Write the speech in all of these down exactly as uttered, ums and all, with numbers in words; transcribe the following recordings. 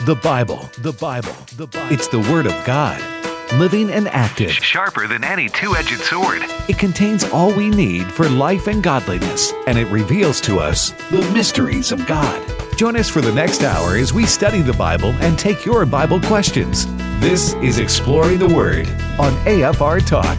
The Bible, the Bible, the Bible. It's the Word of God, living and active. Sharper than any two-edged sword. It contains all we need for life and godliness, and it reveals to us the mysteries of God. Join us for the next hour as we study the Bible and take your Bible questions. This is Exploring the Word on A F R Talk.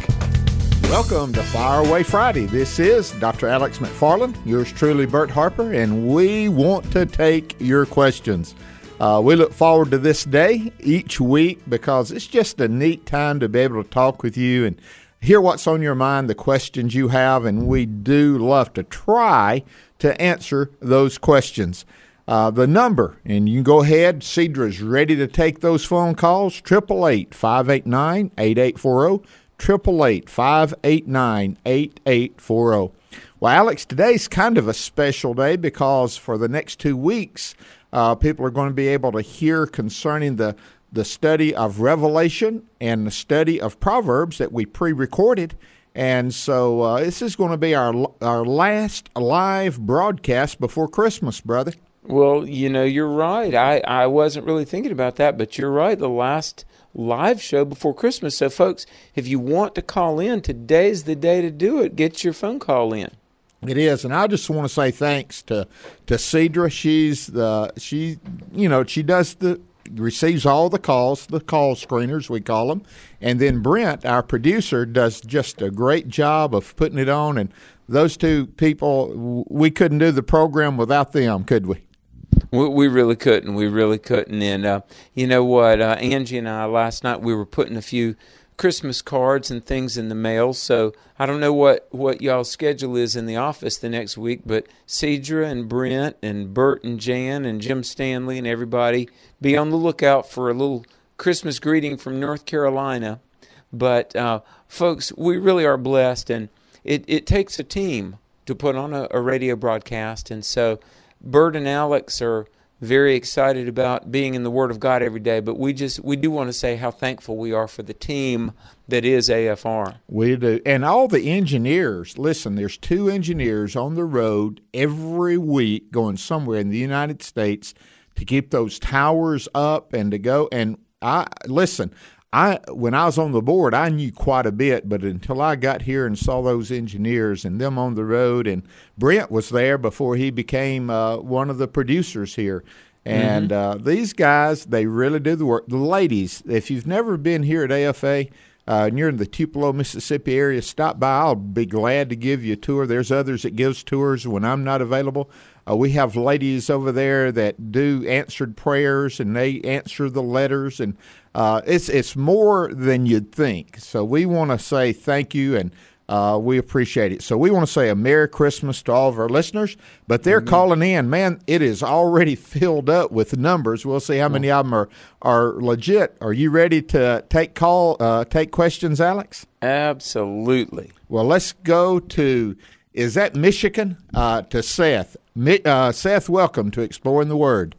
Welcome to Fire Away Friday. This is Doctor Alex McFarland, yours truly, Bert Harper, and we want to take your questions. Uh, we look forward to this day each week because it's just a neat time to be able to talk with you and hear what's on your mind, the questions you have, and we do love to try to answer those questions. Uh, the number, and you can go ahead, Cedra's ready to take those phone calls, eight eight eight, five eight nine, eight eight four zero, eight eight eight, five eight nine, eight eight four zero. Well, Alex, today's kind of a special day because for the next two weeks, uh, people are going to be able to hear concerning the, the study of Revelation and the study of Proverbs that we pre-recorded. And so uh, this is going to be our our last live broadcast before Christmas, brother. Well, you know, you're right. I, I wasn't really thinking about that, but you're right. The last live show before Christmas. So, folks, if you want to call in, today's the day to do it. Get your phone call in. It is, and I just want to say thanks to to Cedra. She's the she, you know, she does the receives all the calls, the call screeners we call them, and then Brent, our producer, does just a great job of putting it on. And those two people, we couldn't do the program without them, could we? We, we really couldn't. We really couldn't. And uh, you know what? Uh, Angie and I, last night, we were putting a few Christmas cards and things in the mail. So I don't know what, what y'all's schedule is in the office the next week, but Cedra and Brent and Bert and Jan and Jim Stanley and everybody, be on the lookout for a little Christmas greeting from North Carolina. But, uh, folks, we really are blessed, and it, it takes a team to put on a, a radio broadcast. And so Bert and Alex are very excited about being in the Word of God every day, but we just we do want to say how thankful we are for the team that is A F R. We do. And all the engineers, listen, there's two engineers on the road every week going somewhere in the United States to keep those towers up and to go. And I listen, I when I was on the board, I knew quite a bit, but until I got here and saw those engineers and them on the road, and Brent was there before he became uh, one of the producers here. And mm-hmm. uh, these guys, they really do the work. The ladies, if you've never been here at A F A uh, and you're in the Tupelo, Mississippi area, stop by. I'll be glad to give you a tour. There's others that gives tours when I'm not available. Uh, we have ladies over there that do answered prayers, and they answer the letters, and uh, it's it's more than you'd think. So we want to say thank you, and uh, we appreciate it. So we want to say a Merry Christmas to all of our listeners, but they're mm-hmm. calling in. Man, it is already filled up with numbers. We'll see how many of them are, are legit. Are you ready to take call, uh, take questions, Alex? Absolutely. Well, let's go to, is that Michigan, uh, to Seth. Uh, Seth, welcome to Exploring the Word.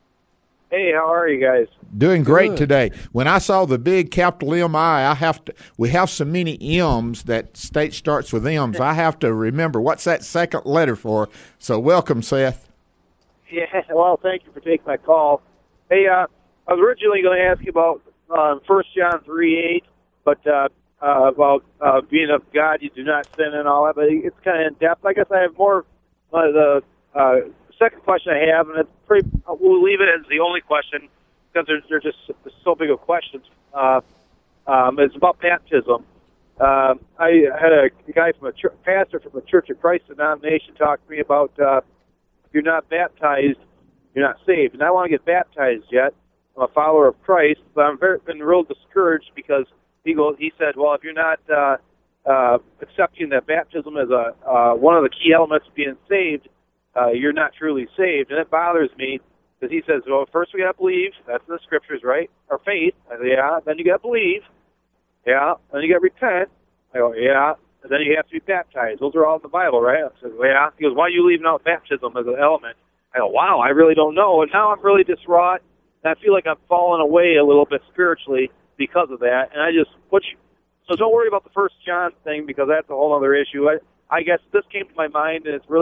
Hey, how are you guys? Doing great Good. today. When I saw the big capital M I, I have to. We have so many M's that state starts with M's. I have to remember what's that second letter for. So, welcome, Seth. Yeah. Well, thank you for taking my call. Hey, uh, I was originally going to ask you about uh, First John three eight, but uh, uh, about uh, being of God, you do not sin and all that. But it's kind of in depth. I guess I have more. Uh, the uh, second question I have, and it's pretty, we'll leave it as the only question because there's they're just so big of questions. Uh, um, it's about baptism. Uh, I had a guy from a church, pastor from a Church of Christ denomination talk to me about uh, if you're not baptized, you're not saved. And I want to get baptized yet. I'm a follower of Christ, but I've been real discouraged because he goes. He said, "Well, if you're not uh, uh, accepting that baptism as a uh, one of the key elements of being saved, uh, you're not truly saved." And it bothers me because he says, "Well, first we got to believe. That's in the scriptures, right? Or faith. I say, yeah. Then you got to believe. Yeah. Then you got to repent. I go, yeah. And then you have to be baptized. Those are all in the Bible, right?" I said, well, yeah. He goes, "Why are you leaving out baptism as an element?" I go, "Wow, I really don't know." And now I'm really distraught, and I feel like I'm falling away a little bit spiritually because of that. And I just, what you, so don't worry about the First John thing because that's a whole other issue. I, I guess this came to my mind, and it's really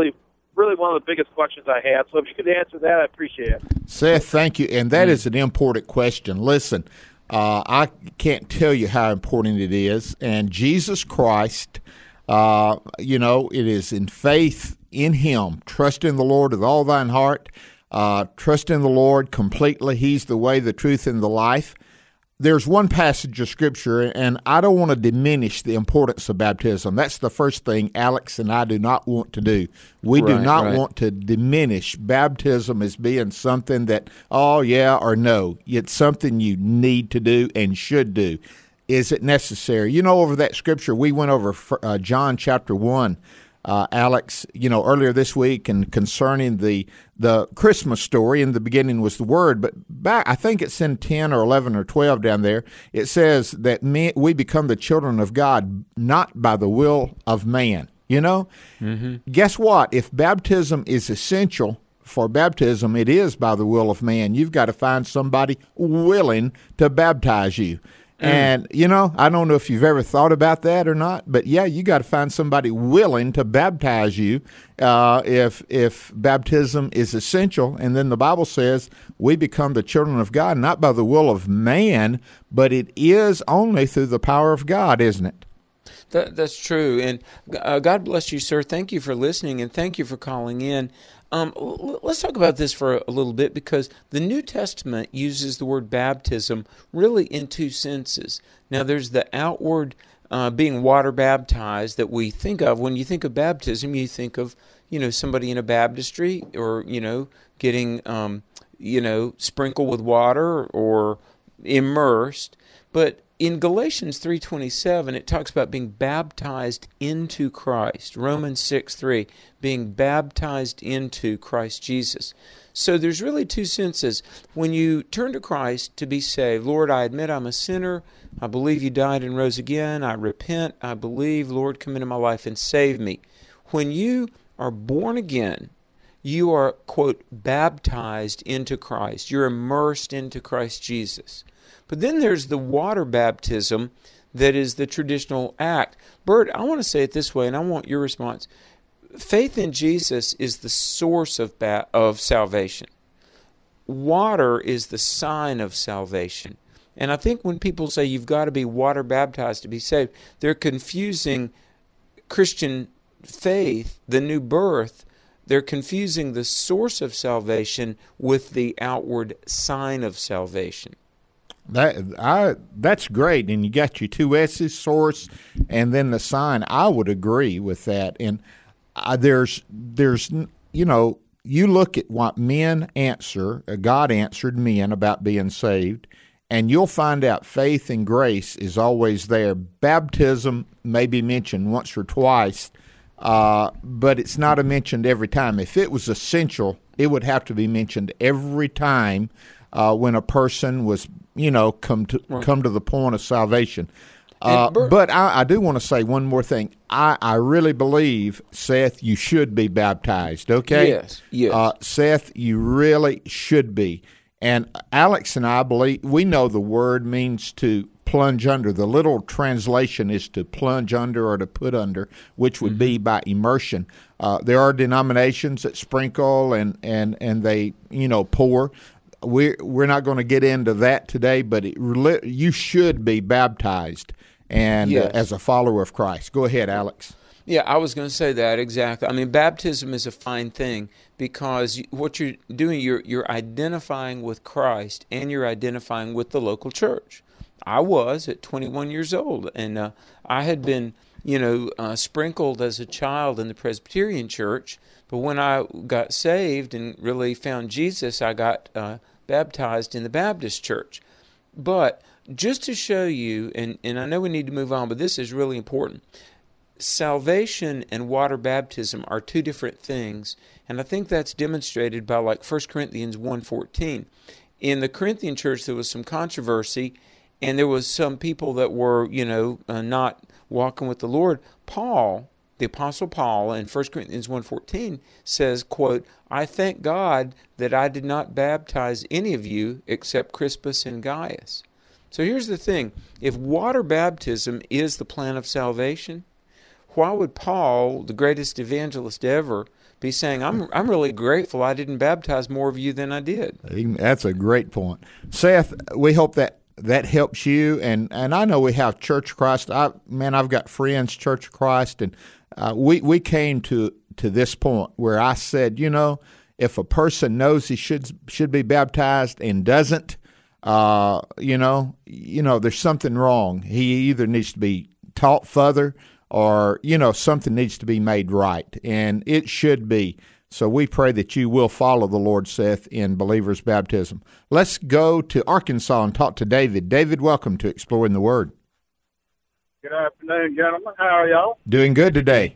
really one of the biggest questions I had. So if you could answer that, I appreciate it. Seth, thank you. And that is an important question. Listen, uh, I can't tell you how important it is. And Jesus Christ, uh, you know, it is in faith in Him. Trust in the Lord with all thine heart. Uh, trust in the Lord completely. He's the way, the truth, and the life. There's one passage of Scripture, and I don't want to diminish the importance of baptism. That's the first thing Alex and I do not want to do. We Right, do not right. want to diminish baptism as being something that, oh, yeah or no. It's something you need to do and should do. Is it necessary? You know, over that Scripture, we went over uh, John chapter one. Uh, Alex, you know, earlier this week, and concerning the the Christmas story. In the beginning was the Word, but back, I think it's in ten or eleven or twelve down there. It says that me, we become the children of God not by the will of man. You know, mm-hmm. Guess what? If baptism is essential for baptism, it is by the will of man. You've got to find somebody willing to baptize you. And, you know, I don't know if you've ever thought about that or not, but, yeah, you got to find somebody willing to baptize you uh, if if baptism is essential. And then the Bible says we become the children of God, not by the will of man, but it is only through the power of God, isn't it? That, that's true. And uh, God bless you, sir. Thank you for listening, and thank you for calling in. Um, l- let's talk about this for a little bit, because the New Testament uses the word baptism really in two senses. Now, there's the outward uh, being water baptized that we think of. When you think of baptism, you think of, you know, somebody in a baptistry, or, you know, getting, um, you know, sprinkled with water or immersed. But in Galatians three twenty-seven, it talks about being baptized into Christ. Romans six three, being baptized into Christ Jesus. So there's really two senses. When you turn to Christ to be saved, Lord, I admit I'm a sinner. I believe you died and rose again. I repent. I believe, Lord, come into my life and save me. When you are born again, you are, quote, baptized into Christ. You're immersed into Christ Jesus. But then there's the water baptism that is the traditional act. Bert, I want to say it this way, and I want your response. Faith in Jesus is the source of ba- of salvation. Water is the sign of salvation. And I think when people say you've got to be water baptized to be saved, they're confusing Christian faith, the new birth. They're confusing the source of salvation with the outward sign of salvation. That I that's great, and you got your two S's, source, and then the sign. I would agree with that. And uh, there's there's you know you look at what men answer. Uh, God answered men about being saved, and you'll find out faith and grace is always there. Baptism may be mentioned once or twice, uh, but it's not mentioned every time. If it was essential, it would have to be mentioned every time. Uh, when a person was, you know, come to right. come to the point of salvation. Uh, Bert, but I, I do want to say one more thing. I, I really believe, Seth, you should be baptized, okay? Yes, yes. Uh, Seth, you really should be. And Alex and I believe, we know the word means to plunge under. The literal translation is to plunge under or to put under, which would mm-hmm. be by immersion. Uh, there are denominations that sprinkle and, and, and they, you know, pour. We're, we're not going to get into that today, but it, you should be baptized and yes. uh, as a follower of Christ. Go ahead, Alex. Yeah, I was going to say that exactly. I mean, baptism is a fine thing because what you're doing, you're you're identifying with Christ and you're identifying with the local church. I was at twenty-one years old, and uh, I had been, you know, uh, sprinkled as a child in the Presbyterian church. But when I got saved and really found Jesus, I got uh, baptized in the Baptist church. But just to show you, and, and I know we need to move on, but this is really important. Salvation and water baptism are two different things, and I think that's demonstrated by like First Corinthians one fourteen. In the Corinthian church, there was some controversy, and there was some people that were, you know, uh, not walking with the Lord. Paul, the Apostle Paul, in First Corinthians one fourteen says, quote, I thank God that I did not baptize any of you except Crispus and Gaius. So here's the thing. If water baptism is the plan of salvation, why would Paul, the greatest evangelist ever, be saying, I'm I'm really grateful I didn't baptize more of you than I did. That's a great point. Seth, we hope that that helps you. And, and I know we have Church of Christ. I, man, I've got friends, Church of Christ, and uh, we, we came to, to this point where I said, you know, if a person knows he should should be baptized and doesn't, uh, you know, you know, there's something wrong. He either needs to be taught further, or, you know, something needs to be made right, and it should be. So we pray that you will follow the Lord, Seth, in believer's baptism. Let's go to Arkansas and talk to David. David, welcome to Exploring the Word. Good afternoon, gentlemen. How are y'all? Doing good today.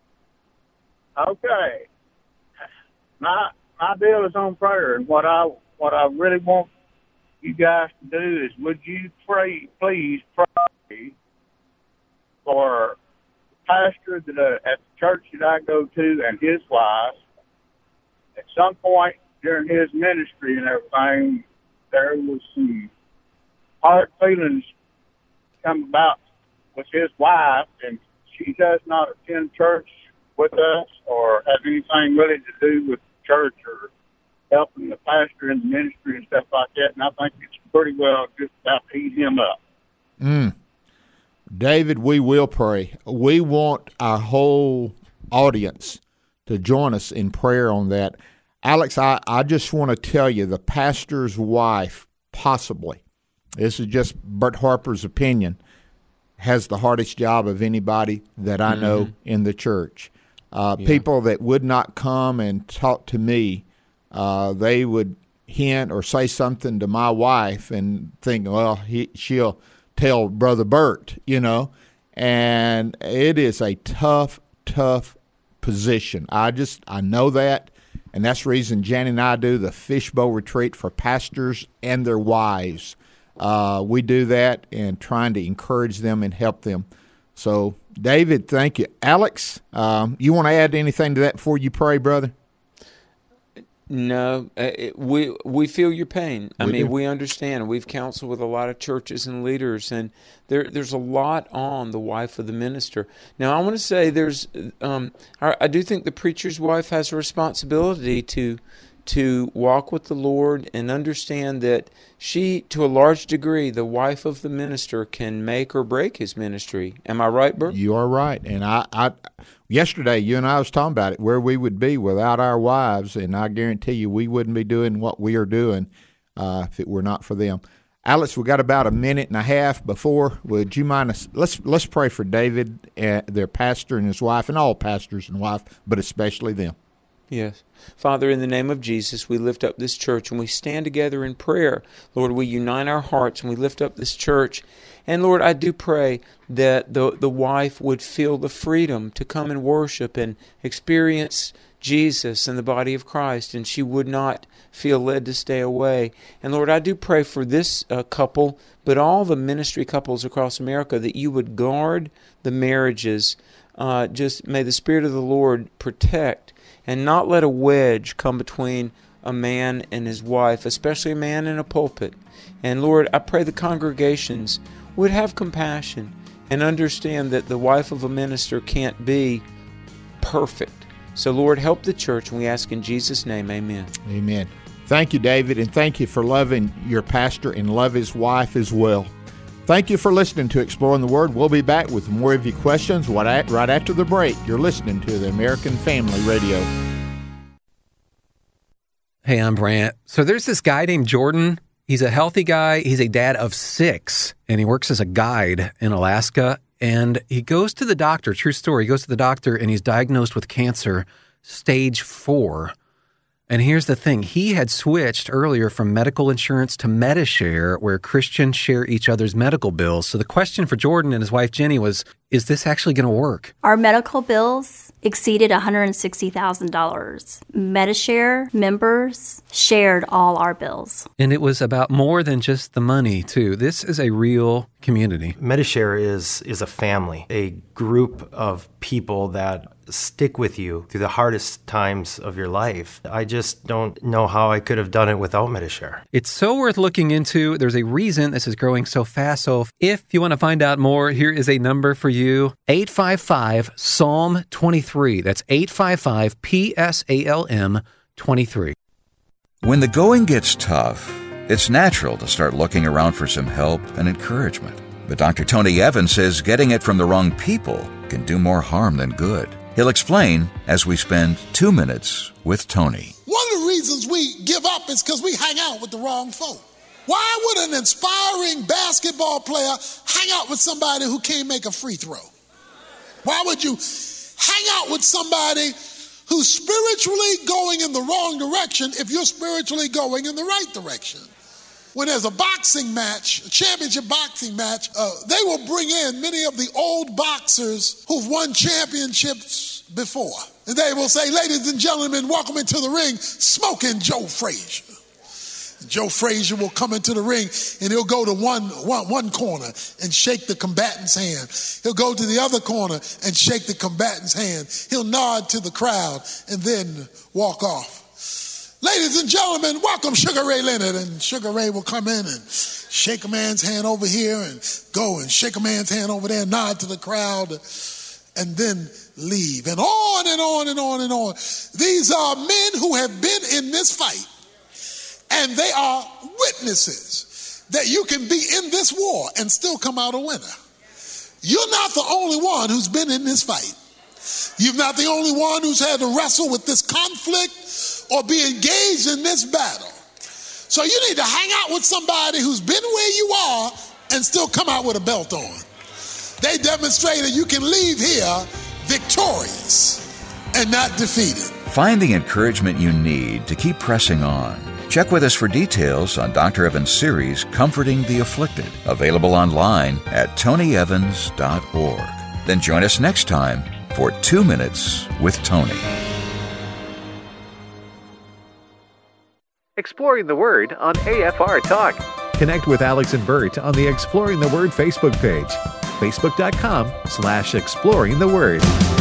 Okay. My my deal is on prayer, and what I what I really want you guys to do is, would you pray, please pray for the pastor that uh, at the church that I go to and his wife. At some point during his ministry and everything, there was some hard feelings come about with his wife, and she does not attend church with us or have anything really to do with church or helping the pastor in the ministry and stuff like that. And I think it's pretty well just about to heat him up. Mm. David, we will pray. We want our whole audience to join us in prayer on that. Alex, I, I just want to tell you, the pastor's wife, possibly, this is just Bert Harper's opinion, has the hardest job of anybody that I know mm-hmm. in the church. Uh, yeah. People that would not come and talk to me, uh, they would hint or say something to my wife and think, well, he, she'll tell Brother Bert, you know. And it is a tough, tough position. I just, I know that. And that's the reason Jan and I do the Fishbowl Retreat for pastors and their wives. Uh, we do that and trying to encourage them and help them. So, David, thank you. Alex, um, you want to add anything to that before you pray, brother? No, uh, it, we we feel your pain. I we mean, do. we understand. We've counseled with a lot of churches and leaders, and there there's a lot on the wife of the minister. Now, I want to say there's, um, I, I do think the preacher's wife has a responsibility to to walk with the Lord and understand that she, to a large degree, the wife of the minister can make or break his ministry. Am I right, Bert? You are right. And I, I, yesterday, you and I was talking about it, where we would be without our wives, and I guarantee you we wouldn't be doing what we are doing uh, if it were not for them. Alex, we got about a minute and a half before. Would you mind us? Let's let's pray for David, uh, their pastor and his wife, and all pastors and wife, but especially them. Yes. Father, in the name of Jesus, we lift up this church and we stand together in prayer. Lord, we unite our hearts and we lift up this church. And Lord, I do pray that the, the wife would feel the freedom to come and worship and experience Jesus and the body of Christ, and she would not feel led to stay away. And Lord, I do pray for this uh, couple, but all the ministry couples across America, that you would guard the marriages. Uh, just may the Spirit of the Lord protect and not let a wedge come between a man and his wife, especially a man in a pulpit. And Lord, I pray the congregations would have compassion and understand that the wife of a minister can't be perfect. So Lord, help the church, and we ask in Jesus' name, amen. Amen. Thank you, David, and thank you for loving your pastor and love his wife as well. Thank you for listening to Exploring the Word. We'll be back with more of your questions right after the break. You're listening to the American Family Radio. Hey, I'm Brant. So there's this guy named Jordan. He's a healthy guy. He's a dad of six, and he works as a guide in Alaska. And he goes to the doctor, true story, he goes to the doctor, and he's diagnosed with cancer, stage four. And here's the thing. He had switched earlier from medical insurance to Medi-Share, where Christians share each other's medical bills. So the question for Jordan and his wife, Jenny, was, is this actually going to work? Our medical bills exceeded one hundred sixty thousand dollars. Medi-Share members shared all our bills. And it was about more than just the money, too. This is a real community. Medi-Share is is a family, a group of people that stick with you through the hardest times of your life. I just don't know how I could have done it without Medi-Share. It's so worth looking into. There's a reason this is growing so fast. So if you want to find out more, here is a number for you, eight five five, S A L M twenty-three. That's eight five five, P S A L M twenty-three. When the going gets tough, it's natural to start looking around for some help and encouragement. But Doctor Tony Evans says getting it from the wrong people can do more harm than good. He'll explain as we spend two minutes with Tony. One of the reasons we give up is because we hang out with the wrong folk. Why would an inspiring basketball player hang out with somebody who can't make a free throw? Why would you hang out with somebody who's spiritually going in the wrong direction if you're spiritually going in the right direction? When there's a boxing match, a championship boxing match, uh, they will bring in many of the old boxers who've won championships before. And they will say, ladies and gentlemen, welcome into the ring, Smoking Joe Frazier. And Joe Frazier will come into the ring and he'll go to one, one, one corner and shake the combatant's hand. He'll go to the other corner and shake the combatant's hand. He'll nod to the crowd and then walk off. Ladies and gentlemen, welcome Sugar Ray Leonard. And Sugar Ray will come in and shake a man's hand over here and go and shake a man's hand over there, nod to the crowd, and then leave. And on and on and on and on. These are men who have been in this fight, and they are witnesses that you can be in this war and still come out a winner. You're not the only one who's been in this fight. You're not the only one who's had to wrestle with this conflict or be engaged in this battle. So you need to hang out with somebody who's been where you are and still come out with a belt on. They demonstrated you can leave here victorious and not defeated. Find the encouragement you need to keep pressing on. Check with us for details on Doctor Evans' series, Comforting the Afflicted, available online at tony evans dot org. Then join us next time for Two Minutes with Tony. Exploring the Word on A F R Talk. Connect with Alex and Bert on the Exploring the Word Facebook page, facebook.com slash exploring the word.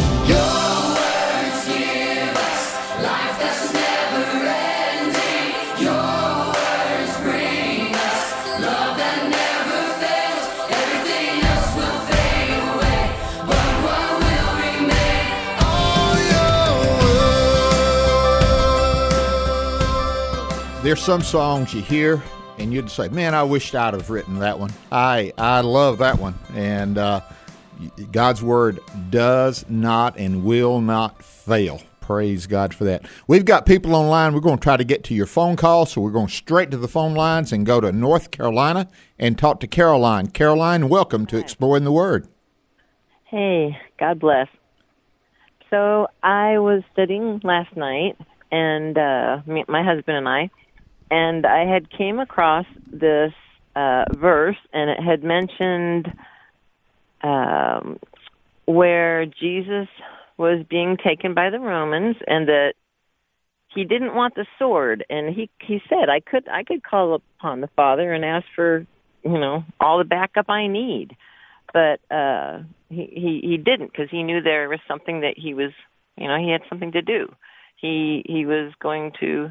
There's some songs you hear and you'd say, man, I wished I'd have written that one. I I love that one. And uh, God's word does not and will not fail. Praise God for that. We've got people online. We're going to try to get to your phone call, so we're going straight to the phone lines and go to North Carolina and talk to Caroline. Caroline, welcome to Exploring the Word. Hey, God bless. So I was studying last night, and uh, me, my husband and I, and I had came across this uh, verse, and it had mentioned um, where Jesus was being taken by the Romans, and that he didn't want the sword. And he he said, I could I could call upon the Father and ask for, you know, all the backup I need, but uh, he, he he didn't, because he knew there was something that he was, you know, he had something to do. He he was going to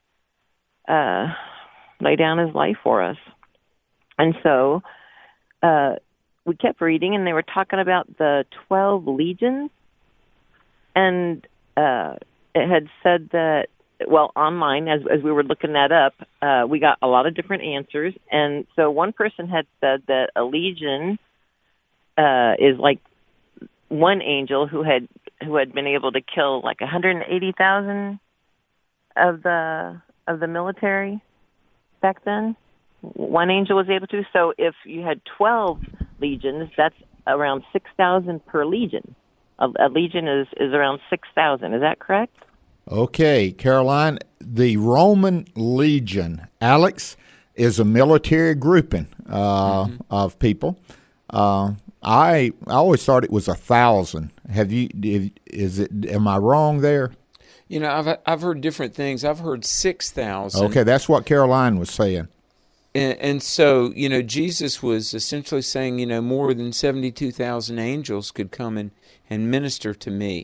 uh, lay down his life for us. And so uh, we kept reading, and they were talking about the twelve legions. And uh, it had said that, well, online, as as we were looking that up, uh, we got a lot of different answers. And so one person had said that a legion uh, is like one angel who had who had been able to kill like one hundred eighty thousand of the of the military back then. One angel was able to. So if you had twelve legions, that's around six thousand per legion. A, a legion is, is around six thousand. Is that correct? Okay, Caroline, the Roman legion, Alex, is a military grouping uh, mm-hmm. of people. Uh, I I always thought it was a thousand. Have you? Is it? Am I wrong there? You know, I've I've heard different things. I've heard six thousand. Okay, that's what Caroline was saying. And, and so, you know, Jesus was essentially saying, you know, more than seventy-two thousand angels could come and, and minister to me.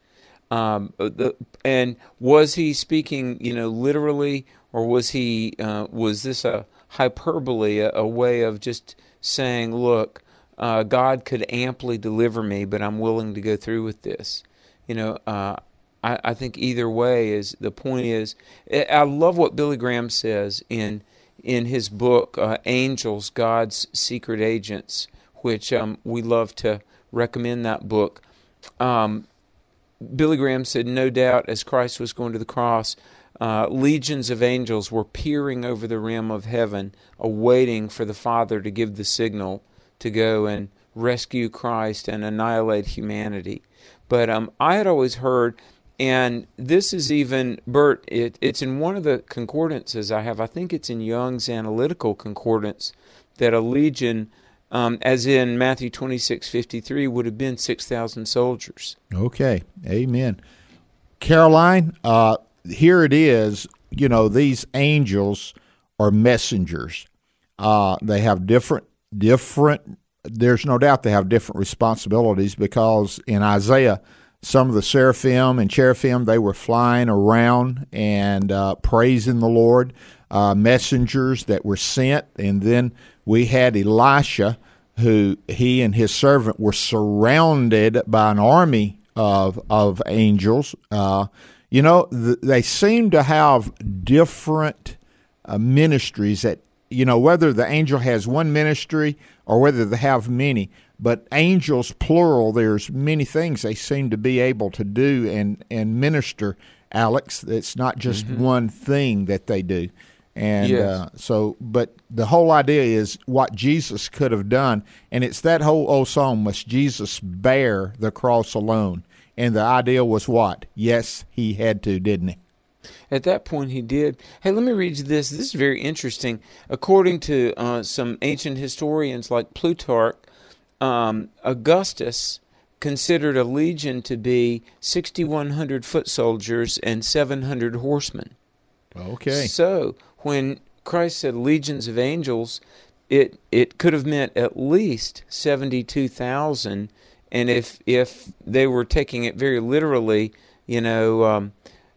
Um, the, and was he speaking, you know, literally, or was he, uh, was this a hyperbole, a, a way of just saying, look, uh, God could amply deliver me, but I'm willing to go through with this? You know, uh, I, I think either way is, the point is, I love what Billy Graham says in in his book, uh, Angels, God's Secret Agents, which um, we love to recommend that book. Um, Billy Graham said, no doubt, as Christ was going to the cross, uh, legions of angels were peering over the rim of heaven, awaiting for the Father to give the signal to go and rescue Christ and annihilate humanity. But um, I had always heard, and this is even, Bert, it, it's in one of the concordances I have, I think it's in Young's Analytical Concordance, that a legion, um, as in Matthew twenty-six fifty-three, would have been six thousand soldiers. Okay, amen. Caroline, uh, here it is, you know, these angels are messengers. Uh, they have different, different, there's no doubt they have different responsibilities, because in Isaiah, some of the seraphim and cherubim, they were flying around and uh, praising the Lord, uh, messengers that were sent. And then we had Elisha, who he and his servant were surrounded by an army of of angels. Uh, you know, th- they seem to have different uh, ministries that, you know, whether the angel has one ministry or whether they have many. But angels, plural, there's many things they seem to be able to do and, and minister, Alex. It's not just mm-hmm. one thing that they do. And yes. uh, so, but the whole idea is what Jesus could have done. And it's that whole old song, must Jesus bear the cross alone? And the idea was what? Yes, he had to, didn't he? At that point, he did. Hey, let me read you this. This is very interesting. According to uh, some ancient historians like Plutarch, Um, Augustus considered a legion to be sixty-one hundred foot soldiers and seven hundred horsemen. Okay. So when Christ said legions of angels, it it could have meant at least seventy-two thousand. And if if they were taking it very literally, you know, um,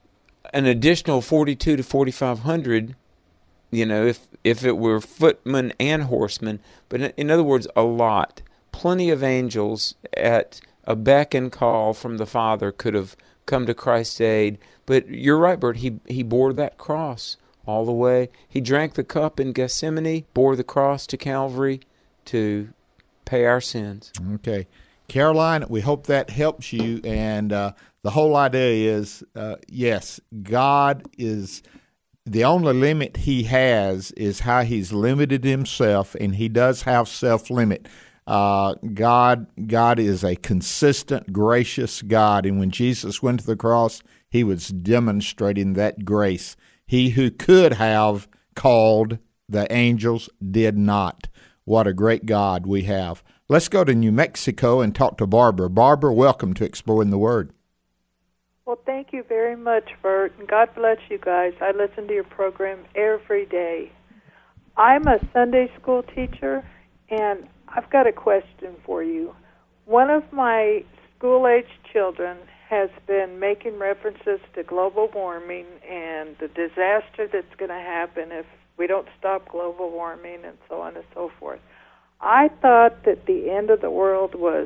an additional forty-two to forty-five hundred. You know, if if it were footmen and horsemen, but in, in other words, a lot. Plenty of angels at a beck and call from the Father could have come to Christ's aid. But you're right, Bert. He he bore that cross all the way. He drank the cup in Gethsemane, bore the cross to Calvary to pay our sins. Okay. Caroline, we hope that helps you. And uh, the whole idea is, uh, yes, God is, the only limit he has is how he's limited himself, and he does have self-limit. Uh, God, God is a consistent, gracious God, and when Jesus went to the cross, he was demonstrating that grace. He who could have called the angels did not. What a great God we have. Let's go to New Mexico and talk to Barbara. Barbara, welcome to Exploring the Word. Well, thank you very much, Bert, and God bless you guys. I listen to your program every day. I'm a Sunday school teacher, and I've got a question for you. One of my school-age children has been making references to global warming and the disaster that's going to happen if we don't stop global warming and so on and so forth. I thought that the end of the world was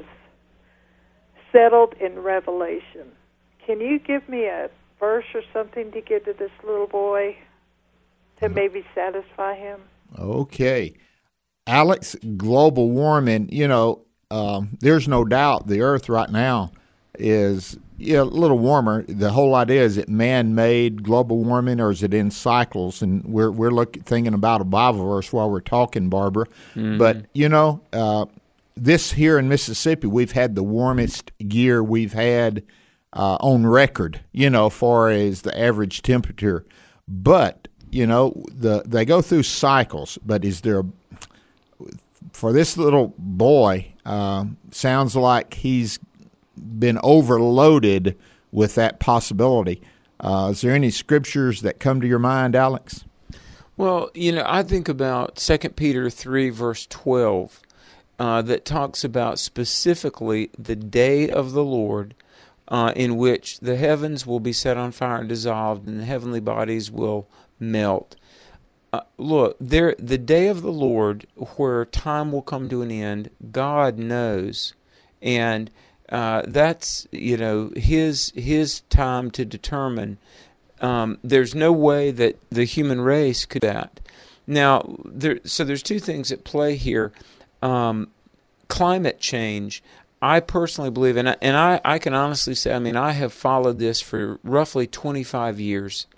settled in Revelation. Can you give me a verse or something to give to this little boy to maybe satisfy him? Okay. Alex, global warming, you know, um, there's no doubt the Earth right now is yeah, a little warmer. The whole idea, is it man-made global warming, or is it in cycles? And we're we're looking thinking about a Bible verse while we're talking, Barbara. Mm-hmm. But, you know, uh, this here in Mississippi, we've had the warmest year we've had uh, on record, you know, far as the average temperature. But, you know, the they go through cycles, but is there a for this little boy, uh, sounds like he's been overloaded with that possibility. Uh, is there any scriptures that come to your mind, Alex? Well, you know, I think about Second Peter three, verse twelve, uh, that talks about specifically the day of the Lord, uh, in which the heavens will be set on fire and dissolved, and the heavenly bodies will melt. Uh, look, there, the day of the Lord, where time will come to an end, God knows, and uh, that's, you know, His His time to determine. Um, there's no way that the human race could do that. Now, there, so there's two things at play here. Um, climate change, I personally believe, and I, and I, I can honestly say, I mean, I have followed this for roughly twenty-five years.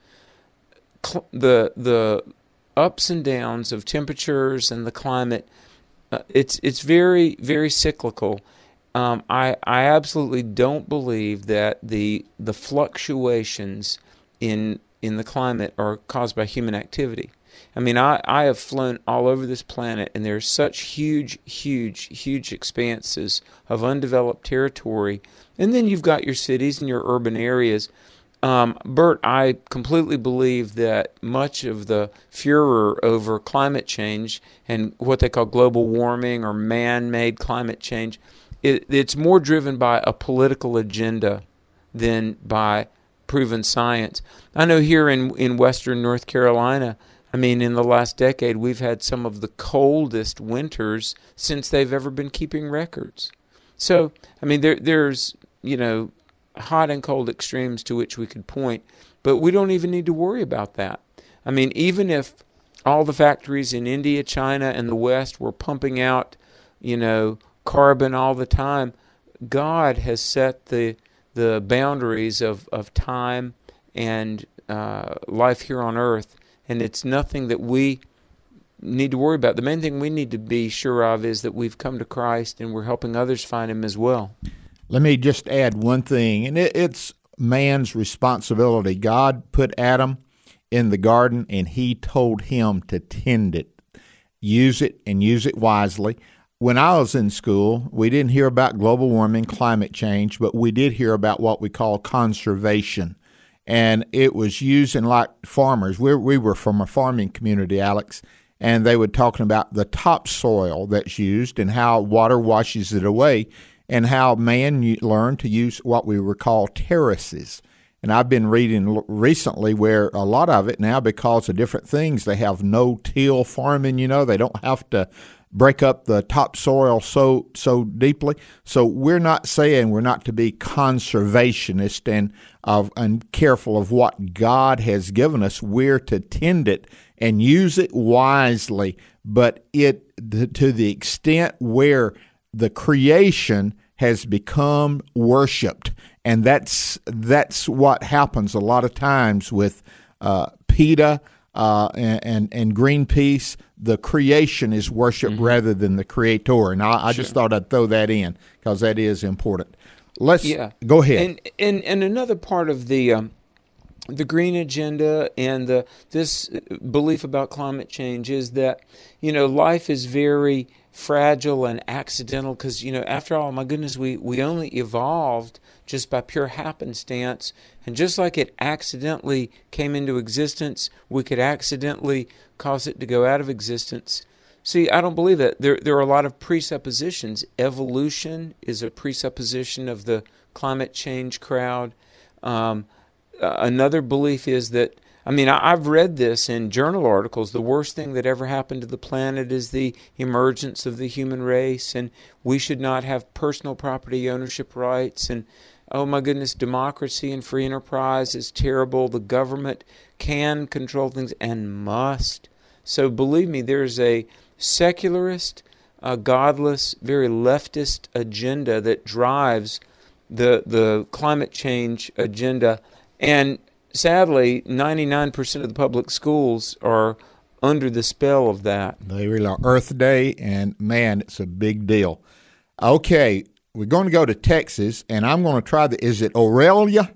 Cl- the the ups and downs of temperatures and the climate, uh, it's it's very, very cyclical. Um, I I absolutely don't believe that the the fluctuations in in the climate are caused by human activity. I mean, I, I have flown all over this planet, and there's such huge, huge, huge expanses of undeveloped territory. And then you've got your cities and your urban areas. Um, Bert, I completely believe that much of the furor over climate change and what they call global warming or man-made climate change, it, it's more driven by a political agenda than by proven science. I know here in in western North Carolina, I mean, in the last decade, we've had some of the coldest winters since they've ever been keeping records. So, I mean, there there's, you know, hot and cold extremes to which we could point, but we don't even need to worry about that. I mean, even if all the factories in India, China, and the West were pumping out, you know, carbon all the time, God has set the the boundaries of, of time and uh, life here on earth, and it's nothing that we need to worry about. The main thing we need to be sure of is that we've come to Christ and we're helping others find Him as well. Let me just add one thing, and it, it's man's responsibility. God put Adam in the garden, and He told him to tend it, use it, and use it wisely. When I was in school, we didn't hear about global warming, climate change, but we did hear about what we call conservation. And it was using like farmers. We we were from a farming community, Alex, and they were talking about the topsoil that's used and how water washes it away, and how man learned to use what we would call terraces. And I've been reading recently where a lot of it now, because of different things, they have no-till farming, you know. They don't have to break up the topsoil so so deeply. So we're not saying we're not to be conservationist and of and careful of what God has given us. We're to tend it and use it wisely, but it to the extent where the creation has become worshipped, and that's that's what happens a lot of times with uh, PETA uh, and, and and Greenpeace. The creation is worshipped mm-hmm. rather than the creator, and I, I sure. just thought I'd throw that in because that is important. Let's yeah. go ahead. And and and another part of the um, the green agenda and the this belief about climate change is that, you know, life is very fragile and accidental because, you know, after all, my goodness, we, we only evolved just by pure happenstance. And just like it accidentally came into existence, we could accidentally cause it to go out of existence. See, I don't believe that. There, there are a lot of presuppositions. Evolution is a presupposition of the climate change crowd. Um, another belief is that, I mean, I, I've read this in journal articles. The worst thing that ever happened to the planet is the emergence of the human race, and we should not have personal property ownership rights. And, oh my goodness, democracy and free enterprise is terrible. The government can control things and must. So believe me, there's a secularist, uh, godless, very leftist agenda that drives the the climate change agenda. And sadly, ninety-nine percent of the public schools are under the spell of that. They really are. Earth Day, and man, it's a big deal. Okay, we're going to go to Texas, and I'm going to try the, is it Aurelia?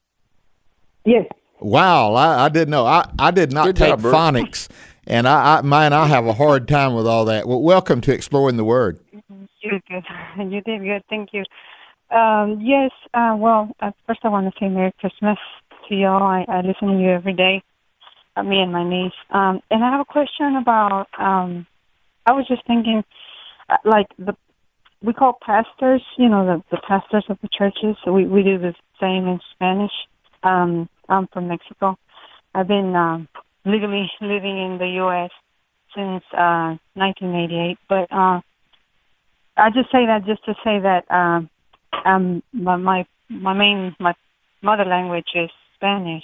Yes. Wow, I, I didn't know. I, I did not Good take job, Bert. phonics, and I, I man, I have a hard time with all that. Well, welcome to Exploring the Word. You did good. You did good. Thank you. Um, yes, uh, well, uh, first I want to say Merry Christmas to y'all. I, I listen to you every day. uh, me and my niece. Um, and I have a question about. Um, I was just thinking, uh, like the we call pastors, you know, the, the pastors of the churches. So we we do the same in Spanish. Um, I'm from Mexico. I've been um, legally living in the U S since uh, nineteen eighty-eight, but uh, I just say that just to say that um, um, my, my my main my mother language is Spanish,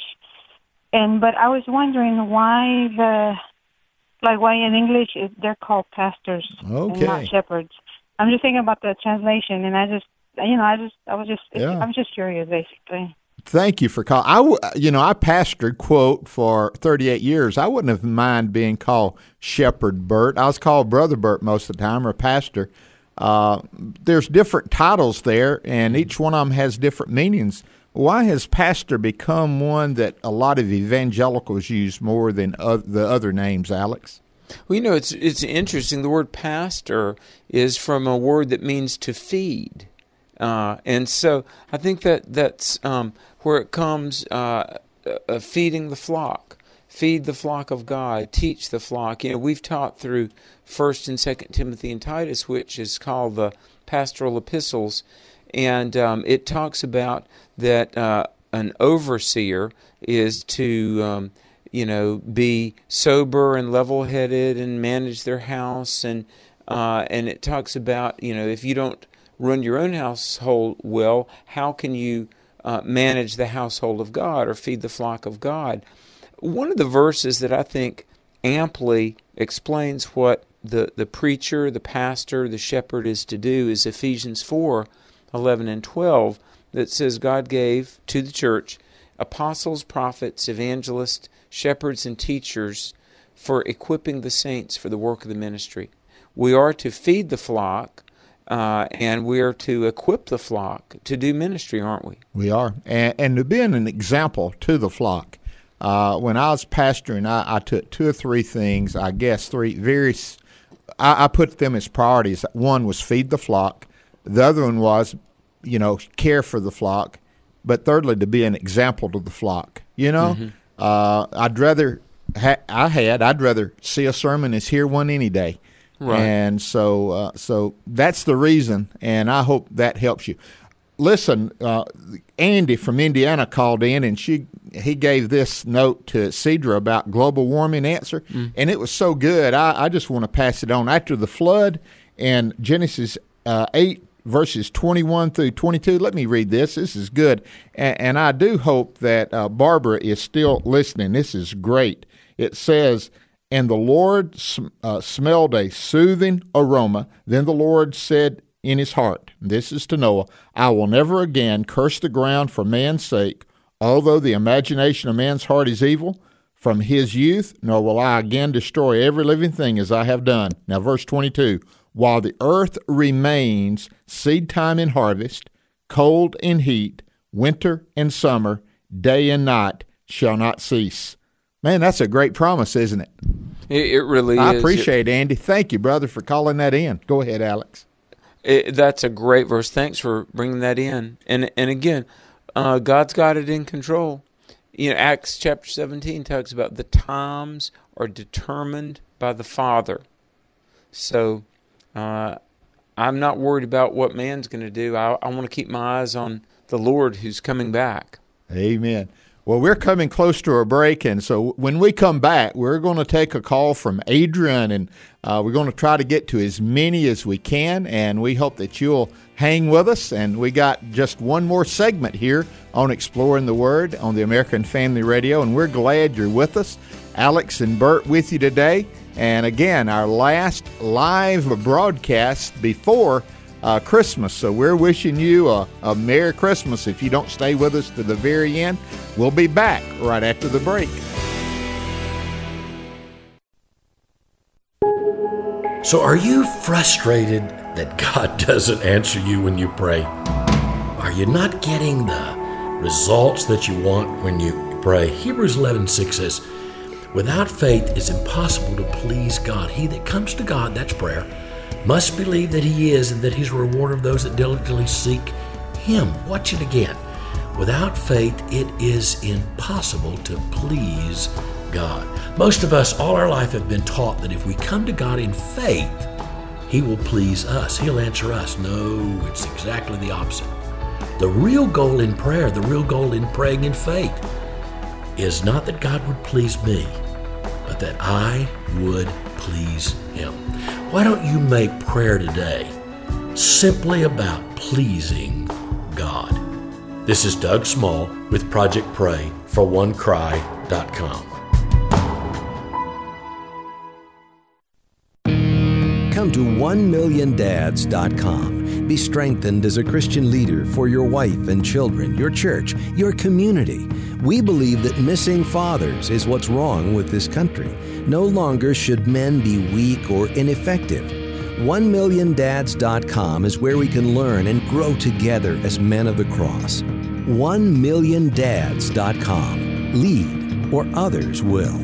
and but I was wondering why the like why in English it, they're called pastors Okay. and not shepherds. I'm just thinking about the translation, and I just you know I just I was just Yeah. I'm just curious basically. Thank you for calling. I, w- you know, I pastored, quote, for thirty-eight years. I wouldn't have mind being called Shepherd Bert. I was called Brother Bert most of the time, or pastor. Uh, there's different titles there, and each one of them has different meanings. Why has pastor become one that a lot of evangelicals use more than o- the other names, Alex? Well, you know, it's it's interesting. The word pastor is from a word that means to feed. Uh, and so I think that that's um, where it comes, uh, uh, feeding the flock, feed the flock of God, teach the flock. You know, we've taught through First and Second Timothy and Titus, which is called the pastoral epistles, and um, it talks about that uh, an overseer is to, um, you know, be sober and level-headed and manage their house, and uh, and it talks about, you know, if you don't run your own household well, how can you uh, manage the household of God or feed the flock of God? One of the verses that I think amply explains what the, the preacher, the pastor, the shepherd is to do is Ephesians four, eleven and twelve, that says God gave to the church apostles, prophets, evangelists, shepherds, and teachers for equipping the saints for the work of the ministry. We are to feed the flock, Uh, and we are to equip the flock to do ministry, aren't we? We are. And, and to be an example to the flock. Uh, when I was pastoring, I, I took two or three things, I guess three, very, I, I put them as priorities. One was feed the flock. The other one was, you know, care for the flock. But thirdly, to be an example to the flock. You know, mm-hmm. uh, I'd rather, ha- I had, I'd rather see a sermon as hear one any day. Right. And so uh, so that's the reason, and I hope that helps you. Listen, uh, Andy from Indiana called in, and she he gave this note to Cedra about global warming answer, mm. and it was so good, I, I just want to pass it on. After the flood in Genesis uh, eight, verses twenty-one through twenty-two, let me read this. This is good, and, and I do hope that uh, Barbara is still listening. This is great. It says, "And the Lord uh, smelled a soothing aroma. Then the Lord said in his heart," this is to Noah, "I will never again curse the ground for man's sake, although the imagination of man's heart is evil from his youth, nor will I again destroy every living thing as I have done." Now, verse twenty-two, "While the earth remains, seed time and harvest, cold and heat, winter and summer, day and night shall not cease." Man, that's a great promise, isn't it? It, it really I is. I appreciate it, Andy. Thank you, brother, for calling that in. Go ahead, Alex. It, that's a great verse. Thanks for bringing that in. And and again, uh, God's got it in control. You know, Acts chapter seventeen talks about the times are determined by the Father. So uh, I'm not worried about what man's going to do. I, I want to keep my eyes on the Lord who's coming back. Amen. Well, we're coming close to a break, and so when we come back, we're going to take a call from Adrian, and uh, we're going to try to get to as many as we can, and we hope that you'll hang with us. And we got just one more segment here on Exploring the Word on the American Family Radio, and we're glad you're with us. Alex and Bert with you today, and again, our last live broadcast before Uh, Christmas. So we're wishing you a, a Merry Christmas if you don't stay with us to the very end. We'll be back right after the break. So are you frustrated that God doesn't answer you when you pray? Are you not getting the results that you want when you pray? Hebrews eleven six says, "Without faith it's impossible to please God. He that comes to God," that's prayer, "must believe that he is and that he's a rewarder of those that diligently seek him." Watch it again. Without faith, it is impossible to please God. Most of us all our life have been taught that if we come to God in faith, He will please us. He'll answer us. No, it's exactly the opposite. The real goal in prayer, the real goal in praying in faith, is not that God would please me, but that I would please Him. Why don't you make prayer today simply about pleasing God? This is Doug Small with Project Pray for one cry dot com. Come to one million dads dot com. Be strengthened as a Christian leader for your wife and children, your church, your community. We believe that missing fathers is what's wrong with this country. No longer should men be weak or ineffective. one million dads dot com is where we can learn and grow together as men of the cross. one million dads dot com. Lead, or others will.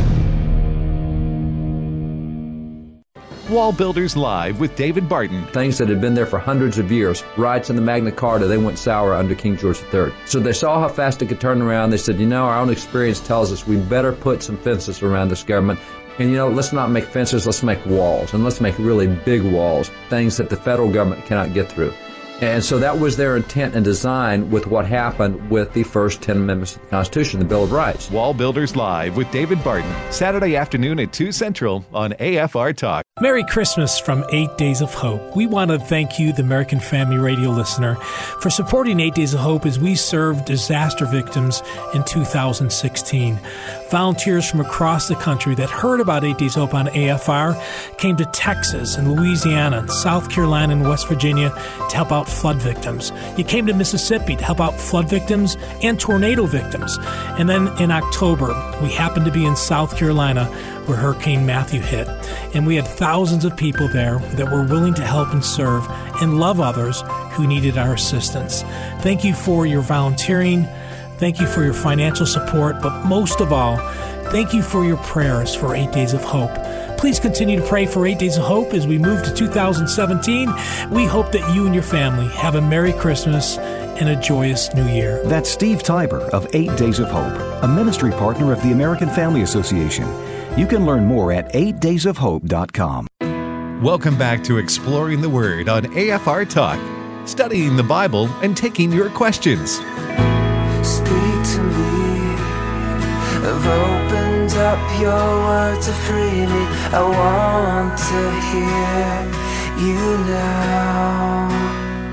Wall Builders Live with David Barton. Things that had been there for hundreds of years, rights in the Magna Carta, they went sour under King George the Third. So they saw how fast it could turn around. They said, you know, our own experience tells us we better put some fences around this government. And, you know, let's not make fences, let's make walls. And let's make really big walls, things that the federal government cannot get through. And so that was their intent and design with what happened with the first ten amendments of the Constitution, the Bill of Rights. Wall Builders Live with David Barton, Saturday afternoon at two Central on A F R Talk. Merry Christmas from Eight Days of Hope. We want to thank you, the American Family Radio listener, for supporting Eight Days of Hope as we serve disaster victims in two thousand sixteen. Volunteers from across the country that heard about Eight Days of Hope on A F R came to Texas and Louisiana and South Carolina and West Virginia to help out flood victims. You came to Mississippi to help out flood victims and tornado victims. And then in October, we happened to be in South Carolina where Hurricane Matthew hit. And we had thousands of people there that were willing to help and serve and love others who needed our assistance. Thank you for your volunteering. Thank you for your financial support. But most of all, thank you for your prayers for Eight Days of Hope. Please continue to pray for Eight Days of Hope as we move to two thousand seventeen. We hope that you and your family have a Merry Christmas and a joyous New Year. That's Steve Tiber of Eight Days of Hope, a ministry partner of the American Family Association. You can learn more at eight days of hope dot com. Welcome back to Exploring the Word on A F R Talk, studying the Bible and taking your questions. Speak to me. I've opened up your word to free me. I want to hear you now.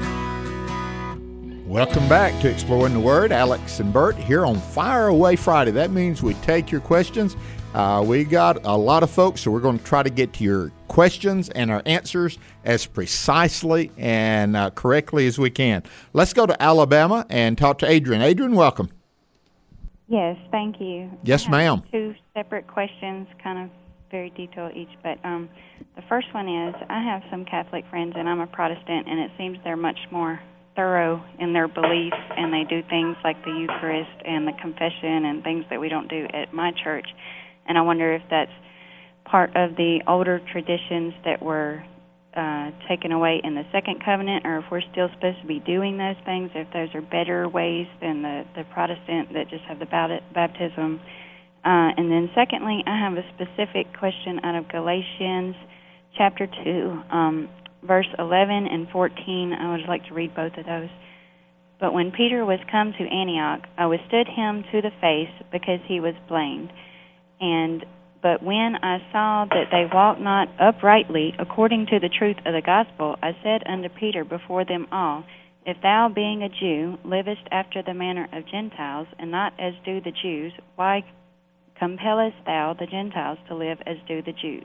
Welcome back to Exploring the Word. Alex and Bert here on Fire Away Friday. That means we take your questions. Uh, we got a lot of folks, so we're going to try to get to your questions and our answers as precisely and uh, correctly as we can. Let's go to Alabama and talk to Adrian. Adrian, welcome. Yes, thank you. Yes, ma'am. Two separate questions, kind of very detailed each, but um, the first one is, I have some Catholic friends, and I'm a Protestant, and it seems they're much more thorough in their beliefs, and they do things like the Eucharist and the confession and things that we don't do at my church. And I wonder if that's part of the older traditions that were uh, taken away in the Second Covenant, or if we're still supposed to be doing those things, if those are better ways than the, the Protestant that just have the baptism. Uh, and then secondly, I have a specific question out of Galatians chapter two, um, verse eleven and fourteen. I would like to read both of those. But when Peter was come to Antioch, I withstood him to the face, because he was blamed. And but when I saw that they walked not uprightly according to the truth of the gospel, I said unto Peter before them all, If thou, being a Jew, livest after the manner of Gentiles, and not as do the Jews, why compellest thou the Gentiles to live as do the Jews?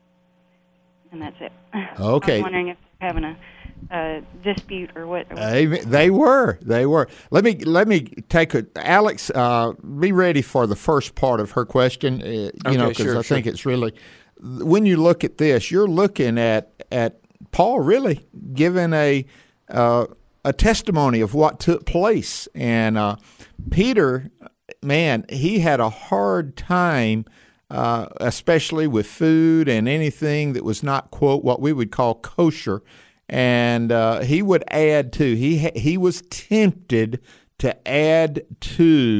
And that's it. Okay. I was wondering if they're having a, a dispute or what. Or what. They, they were. They were. Let me let me take a Alex. Uh, be ready for the first part of her question. Uh, you okay, know, because sure, I sure. think it's really, when you look at this, you're looking at at Paul really giving a uh, a testimony of what took place, and uh, Peter, man, he had a hard time. Uh, especially with food and anything that was not, quote, what we would call kosher. And uh, he would add to, he ha- he was tempted to add to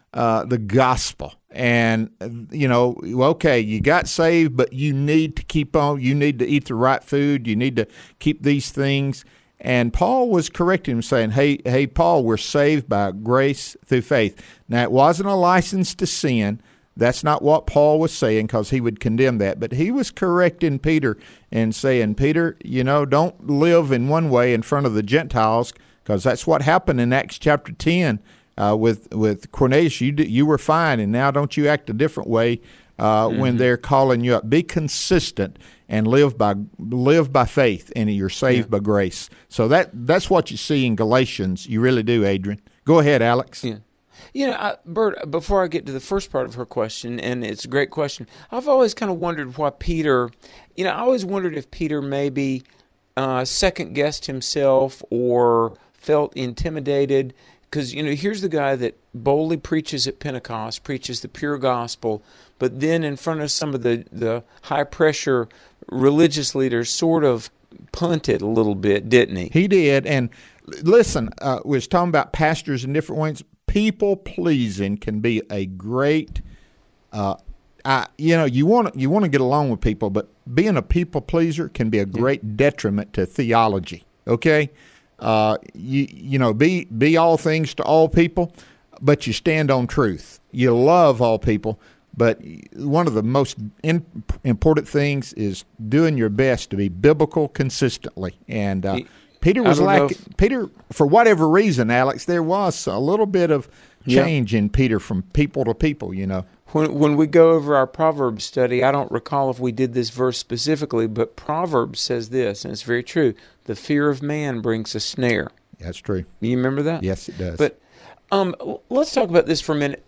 uh, the gospel. And, you know, okay, you got saved, but you need to keep on, you need to eat the right food, you need to keep these things. And Paul was correcting him, saying, hey, hey, Paul, we're saved by grace through faith. Now, it wasn't a license to sin. That's not what Paul was saying, because he would condemn that. But he was correcting Peter and saying, Peter, you know, don't live in one way in front of the Gentiles, because that's what happened in Acts chapter ten uh, with with Cornelius. You you were fine, and now don't you act a different way uh, mm-hmm. when they're calling you up. Be consistent and live by live by faith, and you're saved yeah. by grace. So that that's what you see in Galatians. You really do, Adrian. Go ahead, Alex. Yeah. You know, I, Bert, before I get to the first part of her question, and it's a great question, I've always kind of wondered why Peter, you know, I always wondered if Peter maybe uh, second-guessed himself or felt intimidated, because, you know, here's the guy that boldly preaches at Pentecost, preaches the pure gospel, but then in front of some of the, the high-pressure religious leaders sort of punted a little bit, didn't he? He did, and listen, uh, we was talking about pastors in different ways. People pleasing can be a great, uh, I, you know, you want you want to get along with people, but being a people pleaser can be a great yeah. detriment to theology. Okay, uh, you you know, be be all things to all people, but you stand on truth. You love all people, but one of the most in, important things is doing your best to be biblical consistently. And uh, Peter was like if... Peter, for whatever reason, Alex, there was a little bit of change yeah. in Peter from people to people, you know. When when we go over our Proverbs study, I don't recall if we did this verse specifically, but Proverbs says this, and it's very true. The fear of man brings a snare. That's true. You remember that? Yes, it does. But um, let's talk about this for a minute.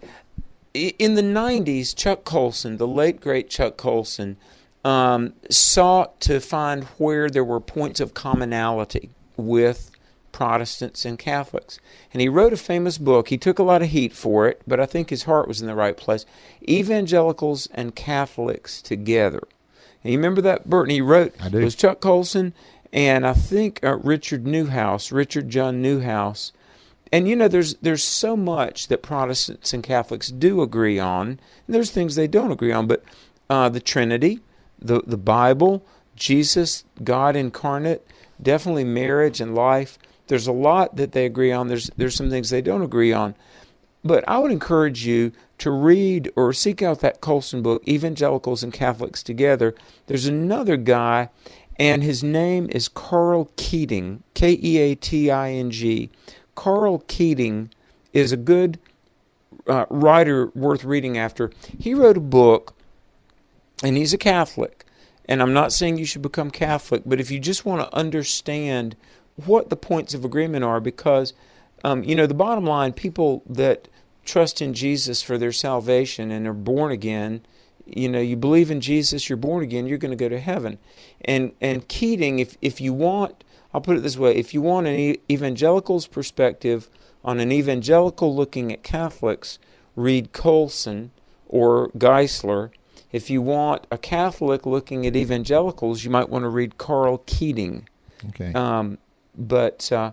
In the nineties, Chuck Colson, the late, great Chuck Colson, um, sought to find where there were points of commonality with Protestants and Catholics. And he wrote a famous book. He took a lot of heat for it, but I think his heart was in the right place. Evangelicals and Catholics Together. And you remember that, Bert? And he wrote, I do. It was Chuck Colson and I think uh, Richard Newhouse, Richard John Newhouse. And, you know, there's there's so much that Protestants and Catholics do agree on, and there's things they don't agree on. But uh, the Trinity, the, the Bible, Jesus, God incarnate, definitely marriage and life. There's a lot that they agree on. There's there's some things they don't agree on. But I would encourage you to read or seek out that Colson book, Evangelicals and Catholics Together. There's another guy, and his name is Carl Keating, K E A T I N G. Carl Keating is a good uh, writer worth reading after. He wrote a book, and he's a Catholic. And I'm not saying you should become Catholic, but if you just want to understand what the points of agreement are, because, um, you know, the bottom line, people that trust in Jesus for their salvation and are born again, you know, you believe in Jesus, you're born again, you're going to go to heaven. And and Keating, if, if you want, I'll put it this way, if you want an evangelical's perspective on an evangelical looking at Catholics, read Colson or Geisler. If you want a Catholic looking at evangelicals, you might want to read Carl Keating. Okay. Um, but uh,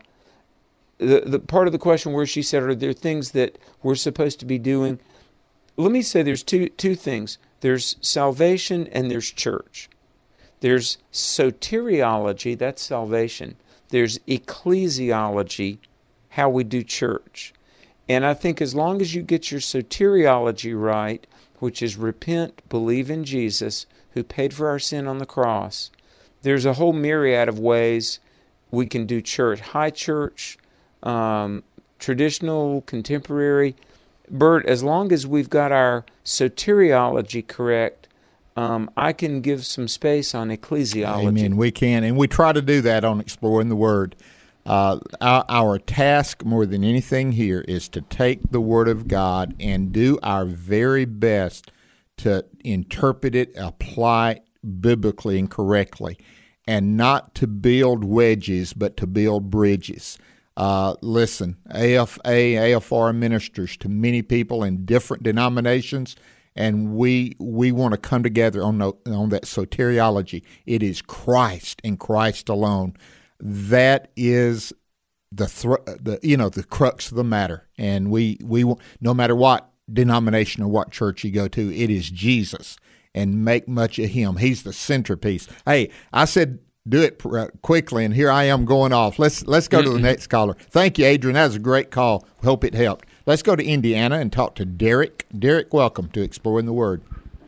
the the part of the question where she said, are there things that we're supposed to be doing? Let me say there's two two things. There's salvation and there's church. There's soteriology, that's salvation. There's ecclesiology, how we do church. And I think as long as you get your soteriology right, which is repent, believe in Jesus, who paid for our sin on the cross, there's a whole myriad of ways we can do church. High church, um, traditional, contemporary. Bert, as long as we've got our soteriology correct, um, I can give some space on ecclesiology. Amen. We can, and we try to do that on Exploring the Word. Uh, our, our task more than anything here is to take the Word of God and do our very best to interpret it, apply it biblically and correctly, and not to build wedges, but to build bridges. Uh, listen, A F A, A F R ministers to many people in different denominations, and we we want to come together on the, on that soteriology. It is Christ and Christ alone. That is the, thr- the you know the crux of the matter, and we we no matter what denomination or what church you go to. It is Jesus, and make much of him. He's the centerpiece. Hey, I said do it pr- quickly, and here I am going off. Let's let's go to the next caller. Thank you, Adrian. That was a great call. Hope it helped. Let's go to Indiana and talk to Derek. Derek, welcome to Exploring the Word.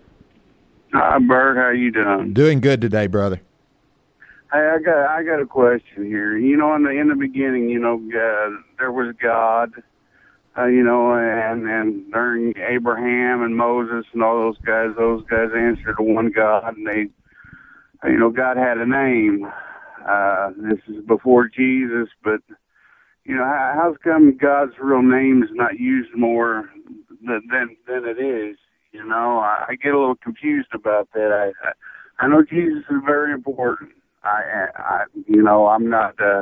Hi, Bert. How you doing? Doing good today, brother. Hey, I got I got a question here. You know, in the in the beginning, you know, uh, there was God, uh, you know, and and during Abraham and Moses and all those guys, those guys answered to one God, and they, you know, God had a name. Uh, this is before Jesus, but you know, how, how's come God's real name is not used more than than, than it is? You know, I, I get a little confused about that. I, I I know Jesus is very important. I, I you know, I'm not uh,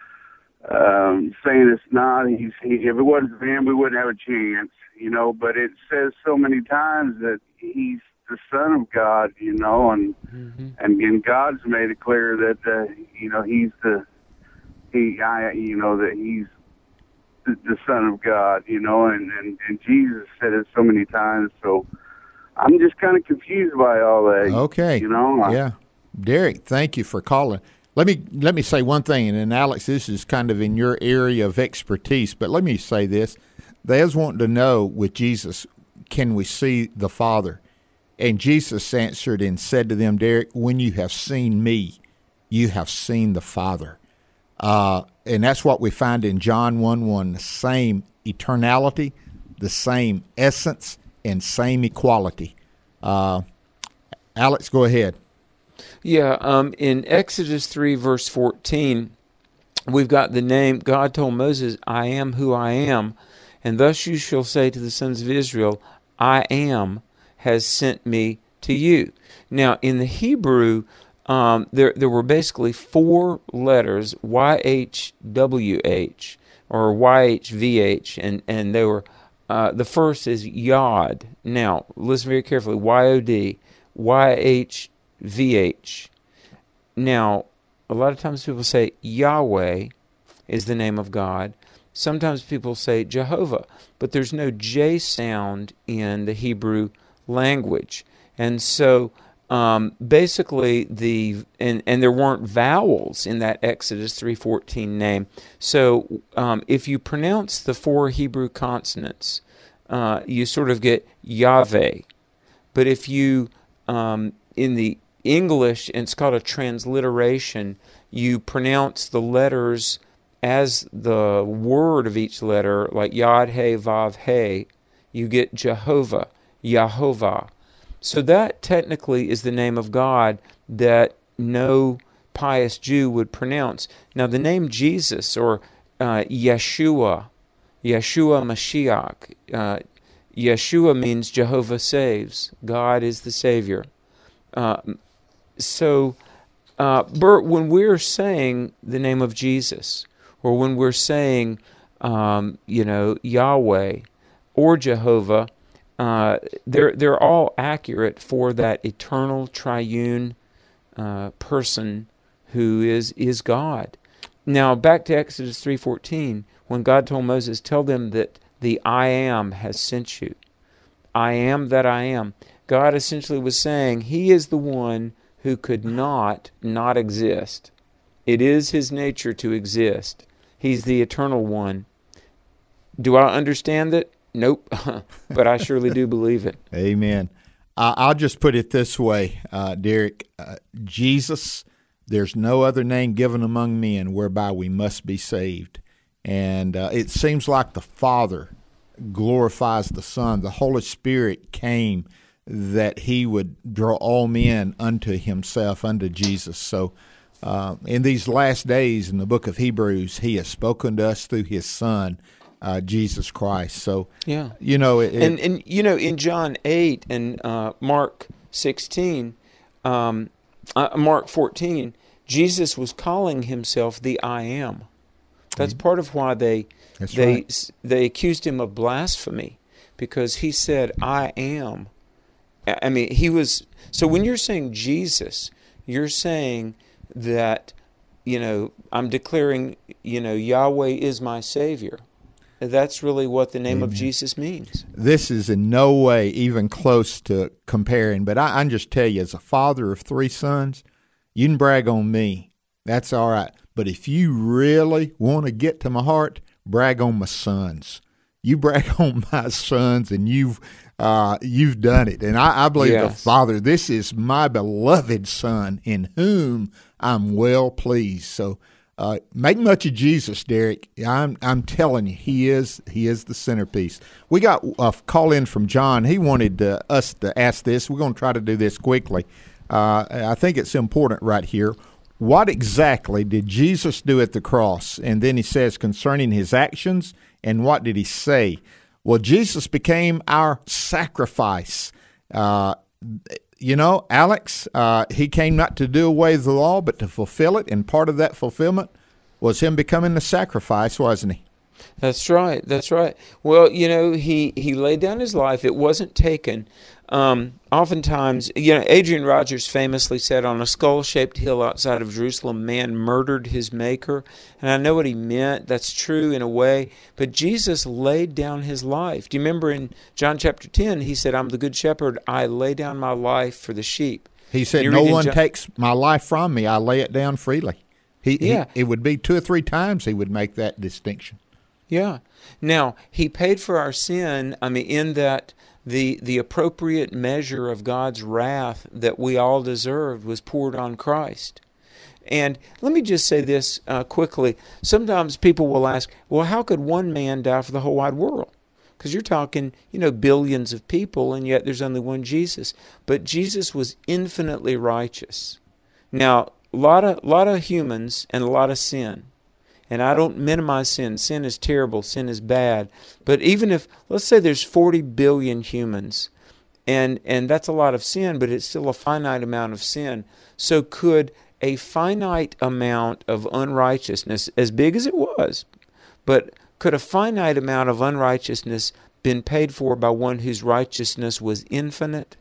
um, saying it's not. He's he, if it wasn't for him, we wouldn't have a chance. You know, but it says so many times that he's the Son of God. You know, and mm-hmm. and, and God's made it clear that uh, you know he's the he I you know that he's the, the Son of God, you know, and, and, and Jesus said it so many times, so I'm just kind of confused by all that. Okay. You know? Yeah. Derek, thank you for calling. Let me let me say one thing, and then, Alex, this is kind of in your area of expertise, but let me say this. They was wanting to know with Jesus, can we see the Father? And Jesus answered and said to them, Derek, when you have seen me, you have seen the Father. Uh, and that's what we find in John one one, the same eternality, the same essence, and same equality. Uh, Alex, go ahead. Yeah, um, in Exodus three, verse fourteen, we've got the name, God told Moses, I am who I am, and thus you shall say to the sons of Israel, I am has sent me to you. Now, in the Hebrew, Um, there there were basically four letters, Y H W H or Y H V H, and, and they were, uh, the first is Yod. Now, listen very carefully, Y O D, Y H V H. Now, a lot of times people say Yahweh is the name of God. Sometimes people say Jehovah, but there's no J sound in the Hebrew language. And so Um, basically, the and, and there weren't vowels in that Exodus three fourteen name. So um, if you pronounce the four Hebrew consonants, uh, you sort of get Yahweh. But if you, um, in the English, and it's called a transliteration, you pronounce the letters as the word of each letter, like Yod, He, Vav, He, you get Jehovah, Yahovah. So that technically is the name of God that no pious Jew would pronounce. Now the name Jesus, or uh, Yeshua, Yeshua Mashiach, uh, Yeshua means Jehovah saves. God is the Savior. Uh, so, uh, Bert, when we're saying the name of Jesus, or when we're saying, um, you know, Yahweh or Jehovah, Uh, they're they're all accurate for that eternal triune uh, person who is is God. Now back to Exodus three fourteen, when God told Moses, "Tell them that the I am has sent you." I am that I am. God essentially was saying He is the one who could not not exist. It is His nature to exist. He's the eternal one. Do I understand it? Nope, but I surely do believe it. Amen. Uh, I'll just put it this way, uh, Derek. Uh, Jesus, there's no other name given among men whereby we must be saved. And uh, it seems like the Father glorifies the Son. The Holy Spirit came that He would draw all men unto Himself, unto Jesus. So uh, in these last days in the book of Hebrews, He has spoken to us through His Son, Uh, Jesus Christ. So, yeah, you know, it, and and you know, in John eight and uh, Mark sixteen, um, uh, Mark fourteen, Jesus was calling Himself the I am. That's mm-hmm. part of why they That's they right. they accused Him of blasphemy, because He said, "I am." I mean, He was. So when you're saying Jesus, you're saying that, you know, I'm declaring, you know, Yahweh is my Savior. that's really what the name Amen. of Jesus means. This is in no way even close to comparing, but I, I can just tell you, as a father of three sons, you can brag on me. That's all right. But if you really want to get to my heart, brag on my sons. You brag on my sons, and you've uh, you've done it. And I, I believe Yes. the Father, this is my beloved Son, in whom I'm well pleased. So uh, make much of Jesus, Derek. I'm I'm telling you, he is he is the centerpiece. We got a call in from John. He wanted uh, us to ask this. We're going to try to do this quickly. Uh, I think it's important right here. What exactly did Jesus do at the cross? And then he says concerning his actions, and what did he say? Well, Jesus became our sacrifice. Uh, you know, Alex, uh, he came not to do away with the law, but to fulfill it. And part of that fulfillment was him becoming the sacrifice, wasn't he? That's right. That's right. Well, you know, he, he laid down his life. It wasn't taken. Um, oftentimes, you know, Adrian Rogers famously said, on a skull-shaped hill outside of Jerusalem, man murdered his maker. And I know what he meant. That's true in a way. But Jesus laid down his life. Do you remember in John chapter ten, he said, I'm the good shepherd. I lay down my life for the sheep. He said, no one John- takes my life from me. I lay it down freely. He, yeah. he, it would be two or three times he would make that distinction. Yeah. Now, he paid for our sin, I mean, in that the the appropriate measure of God's wrath that we all deserved was poured on Christ. And let me just say this uh, quickly. Sometimes people will ask, well, how could one man die for the whole wide world? Because you're talking, you know, billions of people, and yet there's only one Jesus. But Jesus was infinitely righteous. Now, a lot of, lot of humans and a lot of sin. And I don't minimize sin. Sin is terrible. Sin is bad. But even if, let's say there's forty billion humans, and, and that's a lot of sin, but it's still a finite amount of sin. So could a finite amount of unrighteousness, as big as it was, but could a finite amount of unrighteousness been paid for by one whose righteousness was infinite?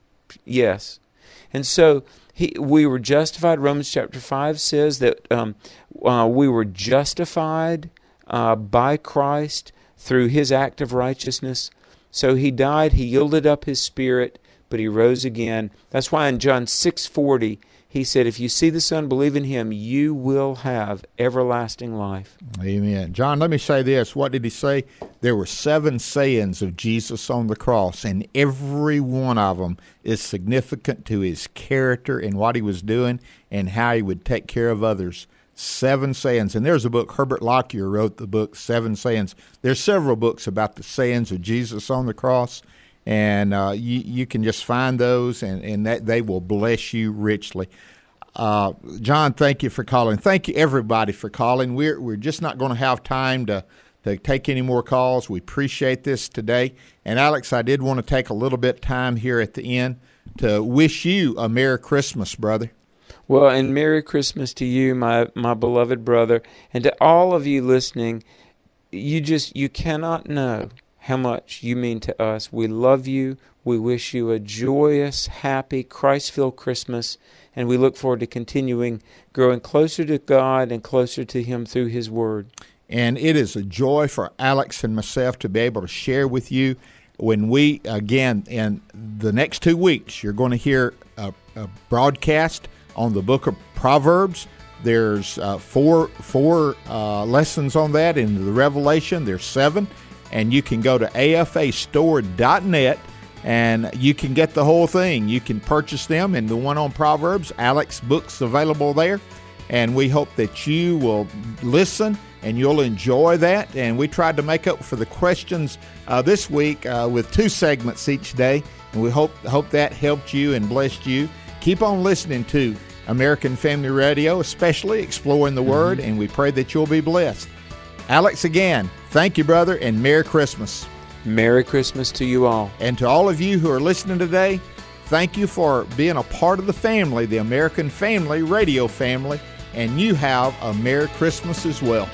Yes. And so he, we were justified. Romans chapter five says that um, uh, we were justified uh, by Christ through his act of righteousness. So he died, he yielded up his spirit, but he rose again. That's why in John six forty, he said, if you see the Son, believe in him, you will have everlasting life. Amen. John, let me say this. What did he say? There were seven sayings of Jesus on the cross, and every one of them is significant to his character and what he was doing and how he would take care of others. Seven sayings. And there's a book, Herbert Lockyer wrote the book, Seven Sayings. There's several books about the sayings of Jesus on the cross, and uh, you, you can just find those, and, and that they will bless you richly. Uh, John, thank you for calling. Thank you, everybody, for calling. We're we're just not going to have time to, to take any more calls. We appreciate this today. And, Alex, I did want to take a little bit of time here at the end to wish you a Merry Christmas, brother. Well, and Merry Christmas to you, my, my beloved brother, and to all of you listening. You just, you cannot know how much you mean to us. We love you. We wish you a joyous, happy, Christ-filled Christmas, and we look forward to continuing growing closer to God and closer to him through his word. And it is a joy for Alex and myself to be able to share with you. When we, again, in the next two weeks, you're going to hear a, a broadcast on the book of Proverbs. There's uh, four, four uh, lessons on that in the Revelation. There's seven. And you can go to A F A store dot net, and you can get the whole thing. You can purchase them, and the one on Proverbs, Alex Books, available there. And we hope that you will listen and you'll enjoy that. And we tried to make up for the questions uh, this week uh, with two segments each day. And we hope hope that helped you and blessed you. Keep on listening to American Family Radio, especially Exploring the Word, mm-hmm. and we pray that you'll be blessed. Alex, again, thank you, brother, and Merry Christmas. Merry Christmas to you all. And to all of you who are listening today, thank you for being a part of the family, the American Family Radio family, and you have a Merry Christmas as well.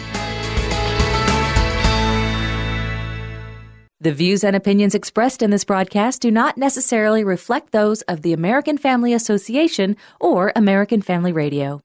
The views and opinions expressed in this broadcast do not necessarily reflect those of the American Family Association or American Family Radio.